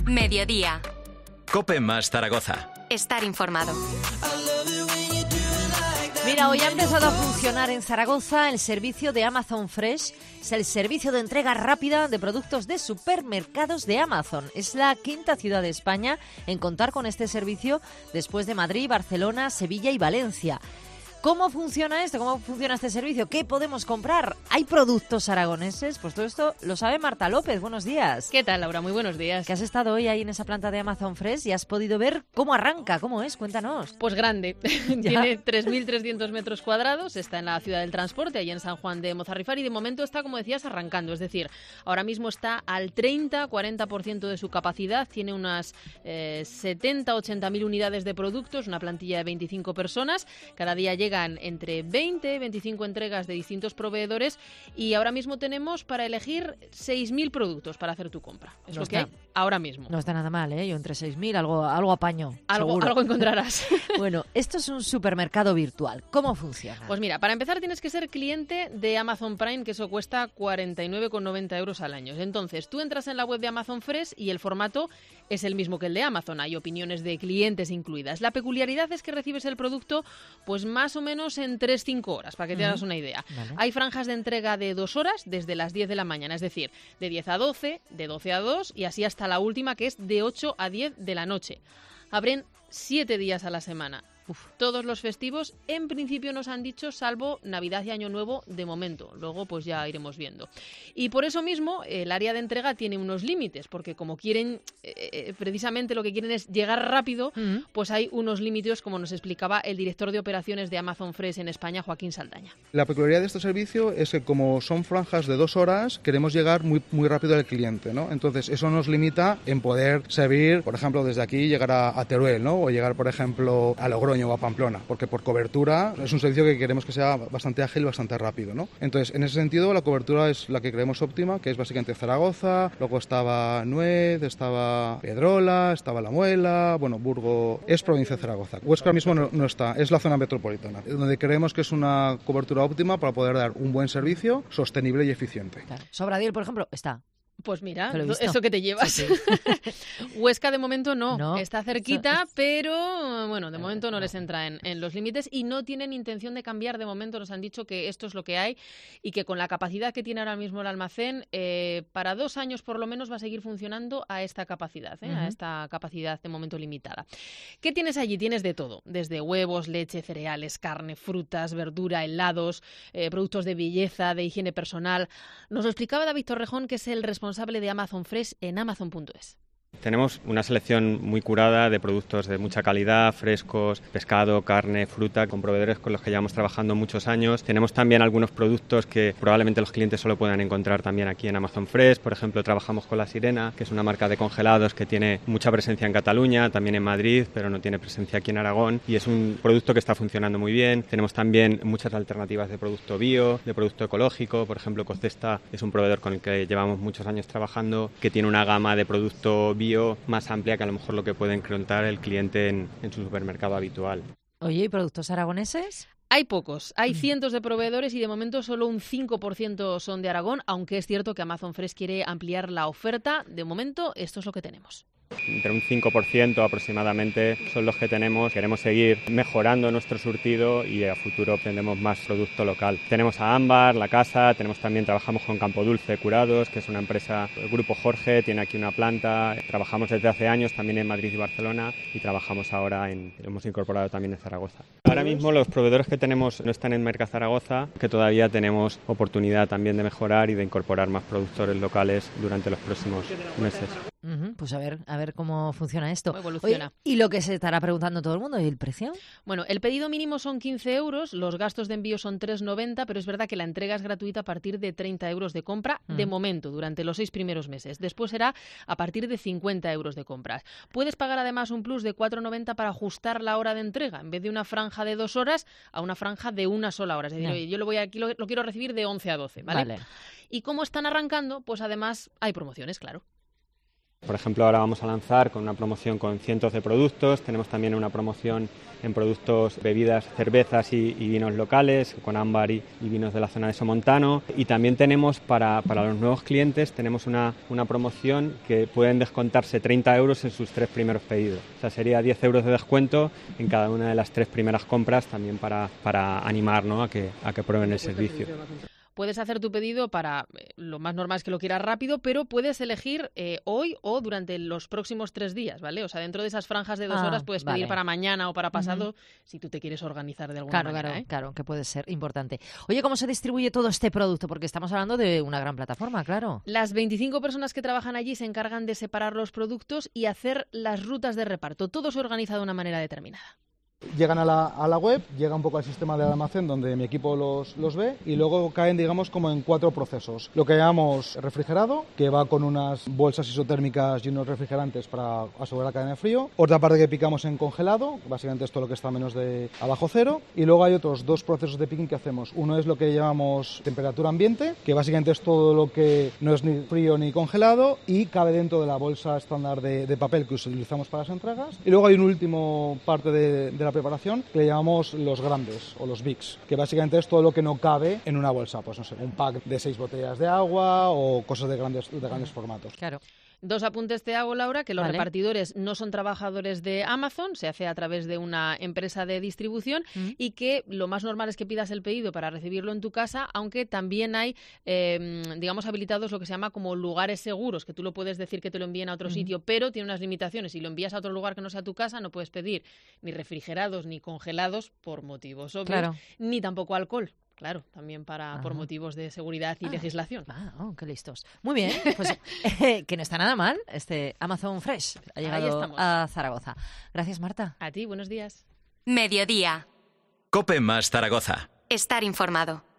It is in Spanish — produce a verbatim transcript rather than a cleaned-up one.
Mediodía. COPE más Zaragoza. Estar informado. Mira, hoy ha empezado a funcionar en Zaragoza el servicio de Amazon Fresh. Es el servicio de entrega rápida de productos de supermercados de Amazon. Es la quinta ciudad de España en contar con este servicio después de Madrid, Barcelona, Sevilla y Valencia. ¿Cómo funciona esto? ¿Cómo funciona este servicio? ¿Qué podemos comprar? ¿Hay productos aragoneses? Pues todo esto lo sabe Marta López. Buenos días. ¿Qué tal, Laura? Muy buenos días. Que has estado hoy ahí en esa planta de Amazon Fresh y has podido ver cómo arranca, cómo es. Cuéntanos. Pues grande. Tiene tres mil trescientos metros cuadrados, está en la ciudad del transporte, allí en San Juan de Mozarrifar, y de momento está, como decías, arrancando. Es decir, ahora mismo está al treinta a cuarenta por ciento de su capacidad, tiene unas eh, setenta a ochenta mil unidades de productos, una plantilla de veinticinco personas. Cada día llegan entre veinte y veinticinco entregas de distintos proveedores y ahora mismo tenemos para elegir seis mil productos para hacer tu compra. Es No lo que está. hay ahora mismo. No está nada mal, ¿eh? Yo entre seis mil algo, algo apaño. Algo, seguro. algo encontrarás. Bueno, esto es un supermercado virtual. ¿Cómo funciona? Pues mira, para empezar tienes que ser cliente de Amazon Prime, que eso cuesta cuarenta y nueve con noventa euros al año. Entonces, tú entras en la web de Amazon Fresh y el formato es el mismo que el de Amazon. Hay opiniones de clientes incluidas. La peculiaridad es que recibes el producto pues más o menos en tres a cinco horas, para que te hagas una idea. Vale. Hay franjas de entrega de dos horas desde las diez de la mañana, es decir, de diez a doce, de doce a dos y así hasta la última, que es de ocho a diez de la noche. Abren siete días a la semana. Uf, todos los festivos, en principio nos han dicho, salvo Navidad y Año Nuevo de momento. Luego pues ya iremos viendo. Y por eso mismo el área de entrega tiene unos límites, porque como quieren, eh, precisamente lo que quieren es llegar rápido, Uh-huh. pues hay unos límites, como nos explicaba el director de operaciones de Amazon Fresh en España, Joaquín Saldaña. La peculiaridad de este servicio es que como son franjas de dos horas, queremos llegar muy, muy rápido al cliente, ¿no? Entonces eso nos limita en poder servir, por ejemplo, desde aquí llegar a, a Teruel, ¿no? O llegar, por ejemplo, a Logroño o a Pamplona, porque por cobertura es un servicio que queremos que sea bastante ágil y bastante rápido, ¿no? Entonces, en ese sentido, la cobertura es la que creemos óptima, que es básicamente Zaragoza, luego estaba Nuez, estaba Pedrola, estaba La Muela, bueno, Burgo, es provincia de Zaragoza. Huesca mismo no, no está, es la zona metropolitana, donde creemos que es una cobertura óptima para poder dar un buen servicio, sostenible y eficiente. Claro. Sobradío, por ejemplo, está. Pues mira, Que lo he visto. eso que te llevas. Sí, Huesca de momento no, No. está cerquita, pero bueno, de No, momento no, no. les entra en, en los límites y no tienen intención de cambiar. De momento nos han dicho que esto es lo que hay y que con la capacidad que tiene ahora mismo el almacén, eh, para dos años por lo menos va a seguir funcionando a esta capacidad, ¿eh? Uh-huh. a esta capacidad de momento limitada. ¿Qué tienes allí? Tienes de todo, desde huevos, leche, cereales, carne, frutas, verdura, helados, eh, productos de belleza, de higiene personal. Nos lo explicaba David Torrejón, que es el responsable de Amazon Fresh en amazon punto es. Tenemos una selección muy curada de productos de mucha calidad, frescos, pescado, carne, fruta, con proveedores con los que llevamos trabajando muchos años. Tenemos también algunos productos que probablemente los clientes solo puedan encontrar también aquí en Amazon Fresh. Por ejemplo, trabajamos con La Sirena, que es una marca de congelados que tiene mucha presencia en Cataluña, también en Madrid, pero no tiene presencia aquí en Aragón. Y es un producto que está funcionando muy bien. Tenemos también muchas alternativas de producto bio, de producto ecológico. Por ejemplo, Costesta es un proveedor con el que llevamos muchos años trabajando, que tiene una gama de producto bio más amplia que a lo mejor lo que puede encontrar el cliente en, en su supermercado habitual. Oye, ¿y productos aragoneses? Hay pocos, hay cientos de proveedores y de momento solo un cinco por ciento son de Aragón, aunque es cierto que Amazon Fresh quiere ampliar la oferta. De momento, esto es lo que tenemos. Entre un cinco por ciento aproximadamente son los que tenemos. Queremos seguir mejorando nuestro surtido y a futuro tendremos más producto local. Tenemos a Ámbar, La Casa, tenemos también, trabajamos con Campo Dulce Curados, que es una empresa, el Grupo Jorge, tiene aquí una planta. Trabajamos desde hace años también en Madrid y Barcelona y trabajamos ahora en, hemos incorporado también en Zaragoza. Ahora mismo los proveedores que tenemos no están en Merca Zaragoza, que todavía tenemos oportunidad también de mejorar y de incorporar más productores locales durante los próximos meses. Uh-huh. Pues a ver, a ver cómo funciona esto. Cómo evoluciona. Oye, y lo que se estará preguntando todo el mundo, ¿y el precio? Bueno, el pedido mínimo son quince euros, los gastos de envío son tres noventa, pero es verdad que la entrega es gratuita a partir de treinta euros de compra, Mm. de momento, durante los seis primeros meses. Después será a partir de cincuenta euros de compras. Puedes pagar además un plus de cuatro noventa para ajustar la hora de entrega, en vez de una franja de dos horas a una franja de una sola hora. Es decir, Ya. oye, yo lo voy aquí lo, lo quiero recibir de once a doce, ¿vale? Vale. Y como están arrancando, pues además hay promociones, claro. Por ejemplo, ahora vamos a lanzar con una promoción con cientos de productos, tenemos también una promoción en productos, bebidas, cervezas y, y vinos locales, con ámbar y, y vinos de la zona de Somontano. Y también tenemos para, para los nuevos clientes, tenemos una, una promoción que pueden descontarse treinta euros en sus tres primeros pedidos. O sea, sería diez euros de descuento en cada una de las tres primeras compras, también para, para animar, ¿no?, a que, a que prueben el servicio. Puedes hacer tu pedido para, eh, lo más normal es que lo quieras rápido, pero puedes elegir eh, hoy o durante los próximos tres días, ¿vale? O sea, dentro de esas franjas de dos Ah, horas puedes vale. pedir para mañana o para pasado, Ujú. si tú te quieres organizar de alguna Claro, manera. claro, ¿eh? claro, que puede ser importante. Oye, ¿cómo se distribuye todo este producto? Porque estamos hablando de una gran plataforma, claro. Las veinticinco personas que trabajan allí se encargan de separar los productos y hacer las rutas de reparto. Todo se organiza de una manera determinada. Llegan a la, a la web, llega un poco al sistema de almacén donde mi equipo los, los ve y luego caen, digamos, como en cuatro procesos. Lo que llamamos refrigerado, que va con unas bolsas isotérmicas y unos refrigerantes para asegurar la cadena de frío. Otra parte que picamos en congelado, básicamente es todo lo que está a menos de abajo cero. Y luego hay otros dos procesos de picking que hacemos. Uno es lo que llamamos temperatura ambiente, que básicamente es todo lo que no es ni frío ni congelado y cabe dentro de la bolsa estándar de, de papel que utilizamos para las entregas. Y luego hay un último parte de, de la preparación que le llamamos los grandes o los bigs, que básicamente es todo lo que no cabe en una bolsa, pues no sé, un pack de seis botellas de agua o cosas de grandes, de grandes formatos. Claro. Dos apuntes te hago, Laura, que los Vale. repartidores no son trabajadores de Amazon, se hace a través de una empresa de distribución Mm. y que lo más normal es que pidas el pedido para recibirlo en tu casa, aunque también hay, eh, digamos, habilitados lo que se llama como lugares seguros, que tú lo puedes decir que te lo envíen a otro Mm. sitio, pero tiene unas limitaciones. Si lo envías a otro lugar que no sea tu casa, no puedes pedir ni refrigerados ni congelados por motivos obvios, Claro. ni tampoco alcohol. Claro, también para por Ajá. motivos de seguridad y Ah. legislación. Ah, oh, qué listos. Muy bien, pues eh, que no está nada mal este Amazon Fresh. Ha Ahí llegado estamos. a Zaragoza. Gracias, Marta. A ti, buenos días. Mediodía. Cope más Zaragoza. Estar informado.